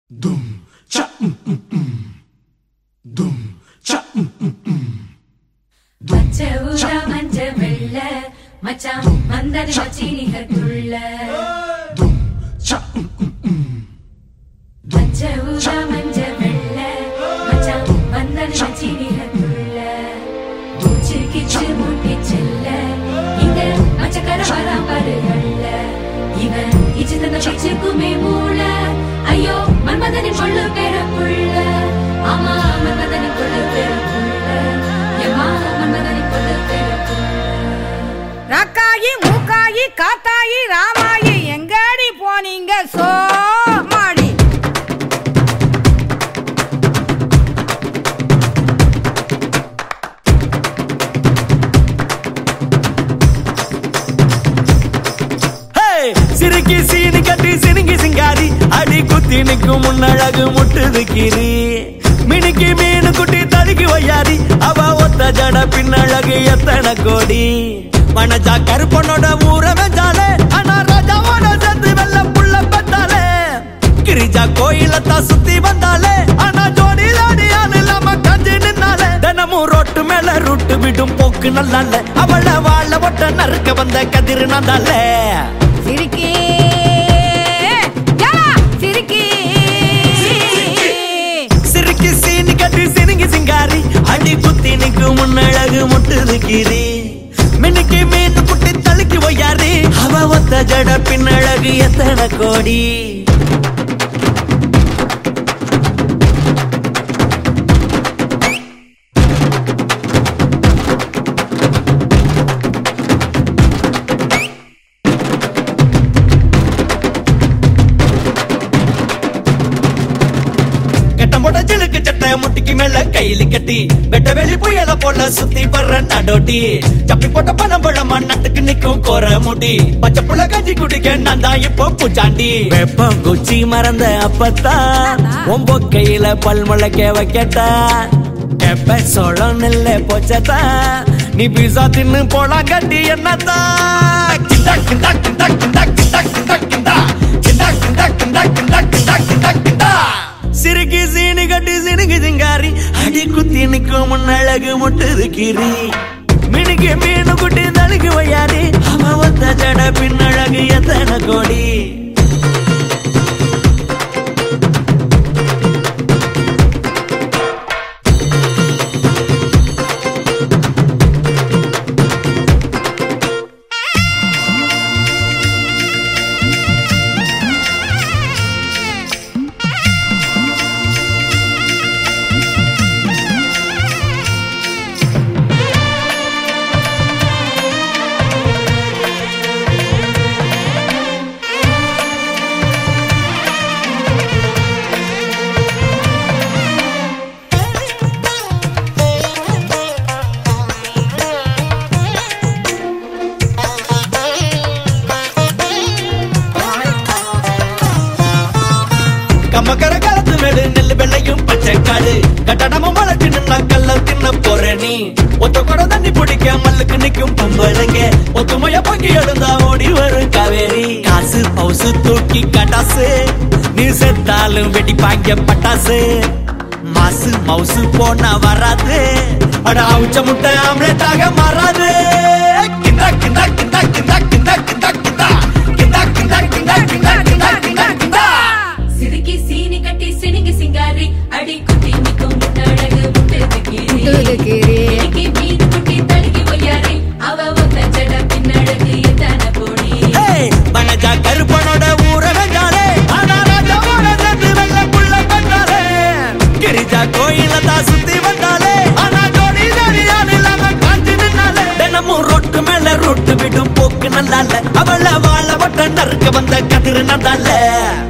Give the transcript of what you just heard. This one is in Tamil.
Dum cha dum cha பச்சை ஊதா மஞ்ச வெள்ள மச்சான் மந்தன மச்சினிகர் துள்ள dum cha பச்சை ஊதா மஞ்ச வெள்ள மச்சான் மந்தன மச்சினிகர் துள்ள தூச்சு கிச்சு மூட்டி செல்ல இங்க மச்சக்கர வராம்பருகள்ல இவன் இச்சு தந்த பிச்சுக்குமே மூள ஐயோ மன்மதனின் கொள்ளு பேர புள்ள ஆமா மன்மதனின் கொள்ளு பேர புள்ள ஏமா மன்மதனின் கொள்ளு பேர புள்ள ராக்காயி மூக்காயி காத்தாயி ராமாயி எங்கடி போனீங்க சோமாடி சிறுக்கி சீனி கட்டி சினுங்கி சிங்காரி அடி குத்தி நிற்கும் முன்னழகு முட்டுது கீரி மினுக்கி மீனு குட்டி தடுக்கி வையாரி அவ ஒத்த ஜட பின்னழகு எத்தனை கோடி மனஜா கருப்பனோட ஊர வெஞ்சாலே ஆனா ராஜாவோட சேர்த்து வெள்ள புள்ள பெத்தாலே கிரிஜா கோயிலத்தான் சுத்தி வந்தாலே ஆனா ஜோடி லாடியால் இல்லாம கஞ்சி நின்னாலே தினமும் ரோட்டு மேல ரூட்டு விடும் போக்கு நல்லால அவளை வாழ ஒட்ட நறுக்க வந்த கதிர் நந்தாலே சிரிக்கி சிரிக்கி சிறுக்கி சீனி கட்டி சினுங்கி சிங்காரி அடி குத்தி நிற்கும் முன்னழகு முட்டுது கீரி மினுக்கி மீன் குட்டி தழுக்கி வையாரி அவ ஒத்த ஜட பின்னழகு எத்தனை கோடி ஜிலுக்கு சட்டை முட்டிக்கு மேல கையில கட்டி வெட்ட வெளி புயல போல சுத்தி வர்ற நடோட்டி சப்பி போட்ட பணம்பழமா நட்டுக்கு நிக்கும் கோர முடி பச்சை புள்ள கஞ்சி குடிக்க நான் தான் இப்போ பூச்சாண்டி வெப்பம் குச்சி மறந்த அப்பத்தான் ஒம்போ கையில பல்முளைக்க வைக்கட்டா எப்ப சோளம் நெல்ல போச்சதா நீ பீசா தின்னு போலாம் கட்டி என்னத்தான் கிண்டா கிண்டா கிண்டா கிண்டா கிண்டா கிண்டா கிண்டா கிண்டா கிண்டா கிண்டா கிண்டா கிண்டா கிண்டா கிண்டா சிறுக்கி சீனி கட்டி சினுங்கி சிங்காரி அடி குத்தி நிற்கும் முன்னழகு முட்டுது கீரி மினுக்கு மீனு குட்டி தழுகி வையாரி அவ ஒத்த ஜட பின்னழகு எத்தனை கோடி கம்மக்கர காலத்து மேடு நெல்லு வெள்ளையும் பச்சை காடு கட்டடமும் வளர்ச்சி நின்னா கல்ல தின்ன போற நீ ஒத்த கூட தண்ணி பிடிக்க மல்லுக்கு நிக்கும் பொம்பளைங்க ஒத்துமைய பொங்கி எழுந்தா ஓடி வரும் காவேரி காசு பவுசு தூக்கி கட்டாசு நீ செத்தாலும் வெடி பாங்க பட்டாசு மாசு மவுசு போனா வராது அட அவுச்ச முட்டை ஆம்லேட்டாக மாறாது கிண்டா கிண்டா கிண்டா கிண்டா கிண்டா கிண்டா கிண்டா கிண்டா கிண்டா கிண்டா கிண்டா கிண்டா கிண்டா கிண்டா சிறுக்கி சீனி கட்டி சினுங்கி சிங்காரி அடி குத்தி நிற்கும் முன்னழகு முட்டுது கீரி மினுக்கி மீன் குட்டி தழுகி வையாரி அவ ஒத்த ஜட பின்னழகு எத்தனை கோடி மனஜா கருப்பனோட ஊர வெஞ்சாலே ஆனா ராஜாவோட சேர்த்து வெள்ள புள்ள பெற்றாலே கிரிஜா கோயிலத்தான் சுத்தி வந்தாலே ஆனா ஜோடி ஜோடியால் இல்லாம காஞ்சி நின்னாலே தினமும் ரோட்டு மேல ரோட்டு விடும் போக்கு நல்லால அவளை வாழ வட்ட நறுக்க வந்த கதிர் நந்தால